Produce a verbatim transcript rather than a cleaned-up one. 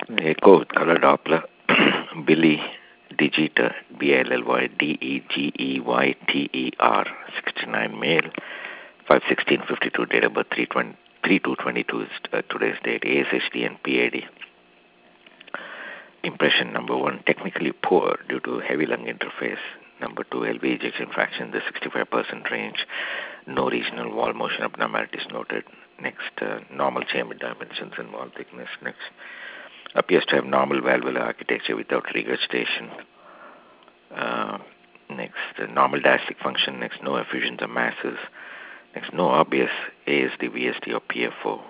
Echo with color Doppler. Billy Digiter, B L L Y D E G E Y T E R, sixty-nine male, five sixteen fifty-two, date of birth three two twenty-two is uh, today's date, A S H D and P A D. Impression number one, technically poor due to heavy lung interface. Number two, L V ejection fraction in the sixty-five percent range. No regional wall motion abnormalities noted. Next, uh, normal chamber dimensions and wall thickness. Next, appears to have normal valvular architecture without regurgitation. Uh, next, uh, normal diastolic function. Next, no effusions or masses. Next, no obvious A S D, V S D, or P F O.